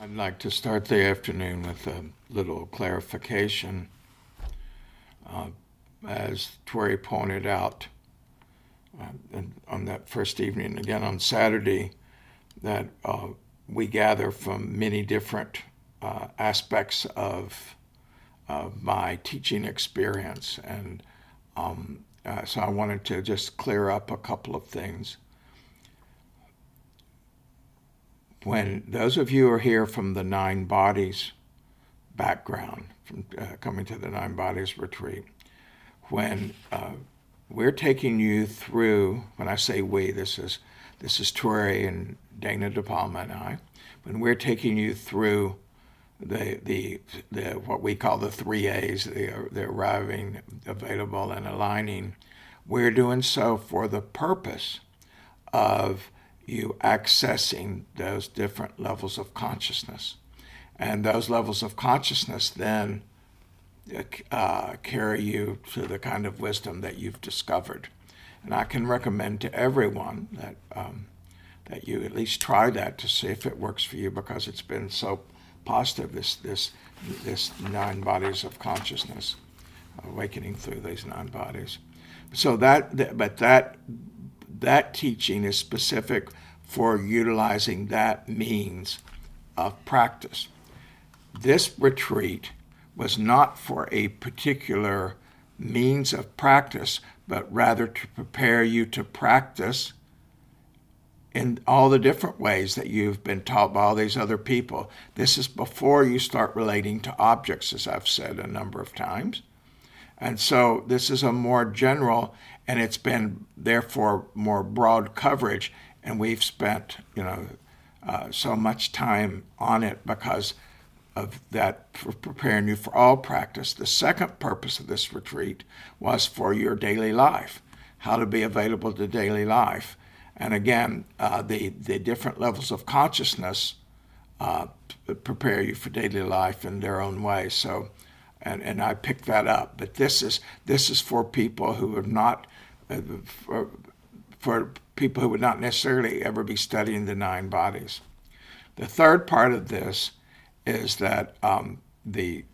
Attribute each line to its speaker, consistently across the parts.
Speaker 1: I'd like to start the afternoon with a little clarification. As Tori pointed out on that first evening, again on Saturday, that we gather from many different aspects of my teaching experience. And so I wanted to just clear up a couple of things. When those of you are here from the Nine Bodies background, from coming to the Nine Bodies retreat, when we're taking you through, when I say we, this is Tori and Dana De Palma and I, when we're taking you through the what we call the 3A's, the arriving, available, and aligning, we're doing so for the purpose of you accessing those different levels of consciousness. And those levels of consciousness then carry you to the kind of wisdom that you've discovered. And I can recommend to everyone that you at least try that to see if it works for you, because it's been so positive, this nine bodies of consciousness, awakening through these nine bodies. So that teaching is specific for utilizing that means of practice. This retreat was not for a particular means of practice, but rather to prepare you to practice in all the different ways that you've been taught by all these other people. This is before you start relating to objects, as I've said a number of times. And so this is a more general, and it's been therefore more broad coverage, and we've spent so much time on it because of that, for preparing you for all practice. The second purpose of this retreat was for your daily life, how to be available to daily life. And again, the different levels of consciousness prepare you for daily life in their own way. So, and I picked that up. But this is for people who have not, for people who would not necessarily ever be studying the nine bodies. The third part of this is that the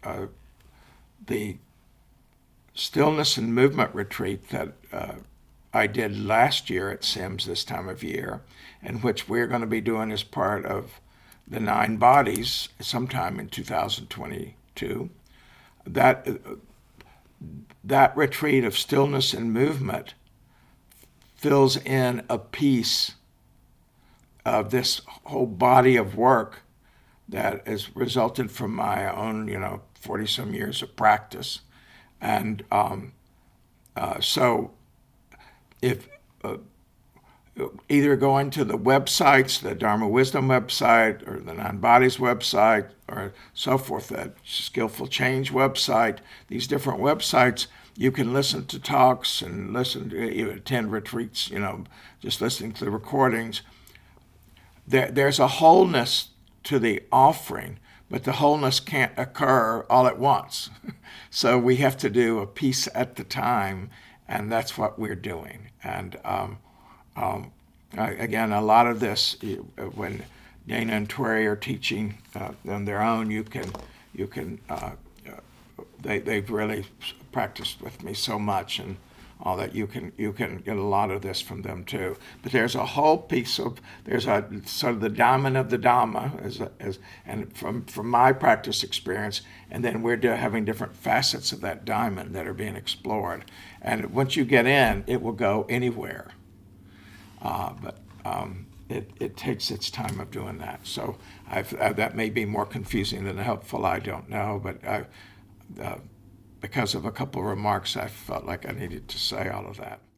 Speaker 1: stillness and movement retreat that I did last year at Sims this time of year, and which we're going to be doing as part of the nine bodies sometime in 2022, that retreat of stillness and movement fills in a piece of this whole body of work that has resulted from my own, 40-some years of practice. And so if either going to the websites, the Dharma Wisdom website or the Nine Bodies website or so forth, that Skillful Change website, these different websites, you can listen to talks and you attend retreats, just listening to the recordings. There's a wholeness to the offering, but the wholeness can't occur all at once. So we have to do a piece at the time, and that's what we're doing. And again, a lot of this, when Dana and Tori are teaching on their own, they've really practiced with me so much, and all that you can get a lot of this from them too. But there's a whole piece there's a sort of the diamond of the Dhamma, and from my practice experience, and then we're having different facets of that diamond that are being explored. And once you get in, it will go anywhere. But it takes its time of doing that. So that may be more confusing than helpful, I don't know, but because of a couple of remarks, I felt like I needed to say all of that.